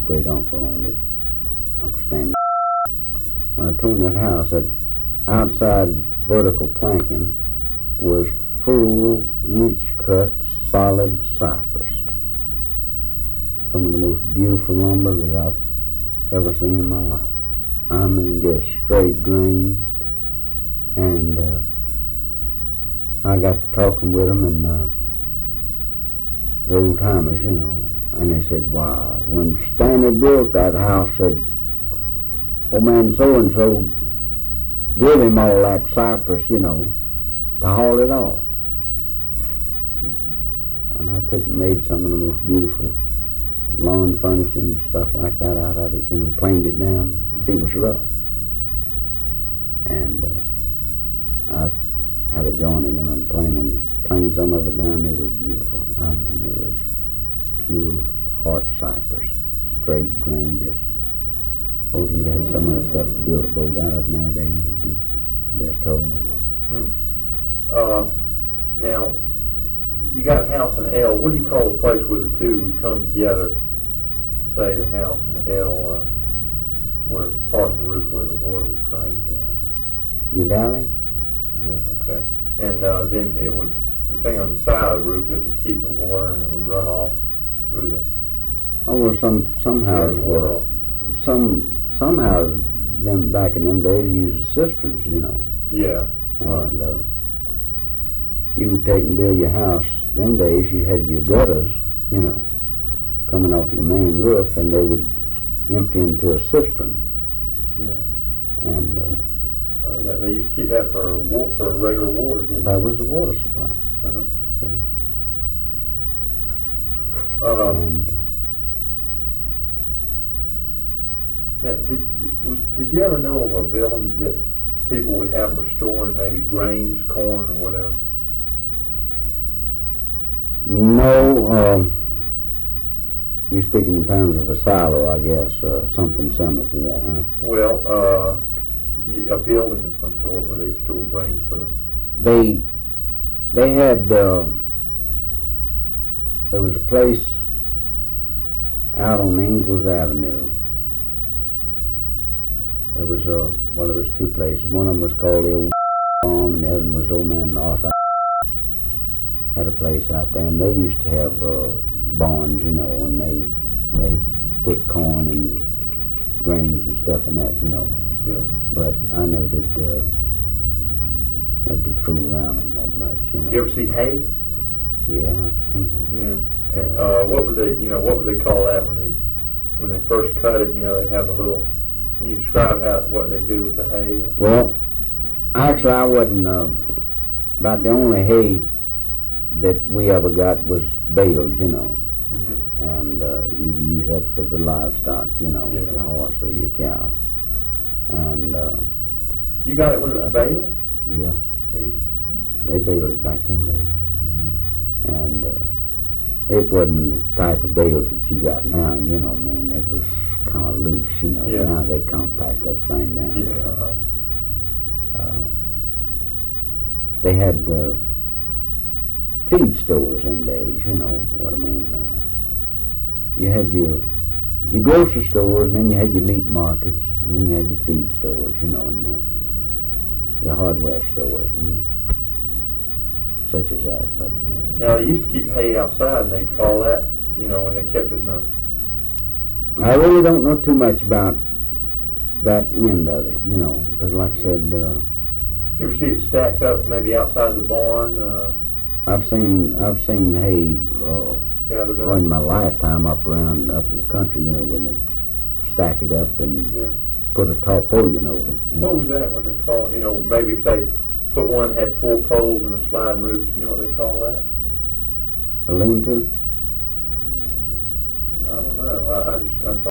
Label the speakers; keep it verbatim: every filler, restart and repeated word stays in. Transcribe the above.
Speaker 1: great uncle owned it, Uncle Stanley. When I told him that house, that outside vertical planking was full inch cut solid cypress. Some of the most beautiful lumber that I've ever seen in my life. I mean, just straight grain. And uh, I got to talking with them, and uh, the old timers, you know, and they said, wow, when Stanley built that house, said, old man so-and-so give him all that cypress, you know, to haul it off. And I took and made some of the most beautiful lawn furniture and stuff like that out of it, you know, planed it down. See, it was rough. And uh, I had a joining and I'm planing, planed some of it down. It was beautiful. I mean, it was pure heart cypress, straight grain, just, oh, if you'd had some of that stuff to build a boat out of nowadays, it'd be the best tow in the world.
Speaker 2: Hmm. Uh, now, you got a house in L. What do you call the place where the two would come together? Say the house and the L, uh, where part of the roof where the water would drain down.
Speaker 1: Your valley?
Speaker 2: Yeah, okay. And uh, then it would, the thing on the side of the roof, it would keep the water and it would run off through the...
Speaker 1: Oh, well, some, some houses
Speaker 2: water
Speaker 1: were,
Speaker 2: off.
Speaker 1: some, some houses, them, back in them days, used cisterns, you know.
Speaker 2: Yeah, right.
Speaker 1: And uh, you would take and build your house. Them days you had your gutters, you know, coming off your main roof, and they would empty into a cistern.
Speaker 2: Yeah.
Speaker 1: And uh,
Speaker 2: I heard that. They used to keep that for wa- for regular water, didn't they?
Speaker 1: that was the water supply.
Speaker 2: Uh-huh.
Speaker 1: See?
Speaker 2: Uh,
Speaker 1: And
Speaker 2: now, did, did, was, did you ever know of a building that people would have for storing maybe grains, corn, or whatever?
Speaker 1: no, um, you're speaking in terms of a silo, I guess, uh, something similar to that, huh?
Speaker 2: Well, uh, y- a building of some sort where they store grain for the...
Speaker 1: They, they had, uh, there was a place out on Ingalls Avenue. There was a, well, there was two places. One of them was called the Old Farm, and the other one was Old Man North. Had a place out there, and they used to have uh, barns, you know, and they they put corn and grains and stuff in that, you know.
Speaker 2: Yeah.
Speaker 1: But I never did, uh, never did fool around them that much, you know.
Speaker 2: You ever see hay?
Speaker 1: Yeah, I've seen that.
Speaker 2: Yeah. And, uh, what would they, you know, what would they call that when they when they first cut it? You know, they'd have a little. Can you describe how what they do with the hay?
Speaker 1: Well, actually, I wasn't. Uh, about the only hay that we ever got was bales, you know,
Speaker 2: Mm-hmm.
Speaker 1: and uh, you use that for the livestock, you know,
Speaker 2: Yeah.
Speaker 1: your horse or your cow, and uh,
Speaker 2: You got it when it was baled?
Speaker 1: yeah,
Speaker 2: They used to,
Speaker 1: they baled it back them days, and uh, it wasn't the type of bales that you got now, you know. I mean, it was kind of loose, you know.
Speaker 2: Yeah.
Speaker 1: Now they compact that thing down.
Speaker 2: yeah. Uh,
Speaker 1: Uh, they had uh, feed stores them days, you know what I mean. Uh, you had your your grocery stores, and then you had your meat markets, and then you had your feed stores, you know, and your, your hardware stores, and such as that. But
Speaker 2: now they used to keep hay outside, and they'd call that, you know, when they kept it in a.
Speaker 1: I really don't know too much about that end of it, you know, because like I said, uh,
Speaker 2: Did you ever see it stacked up maybe outside the barn, uh,
Speaker 1: I've seen I've seen hay uh,
Speaker 2: gathered
Speaker 1: well,
Speaker 2: up?
Speaker 1: in my lifetime up around up in the country, you know, when they stack it up and
Speaker 2: Yeah.
Speaker 1: put a tarpaulin over it. You
Speaker 2: What
Speaker 1: know.
Speaker 2: was that when they call? You know, maybe if they put one had four poles and a sliding roof. You know what they call that?
Speaker 1: A lean-to?
Speaker 2: I don't know. I, I just I thought.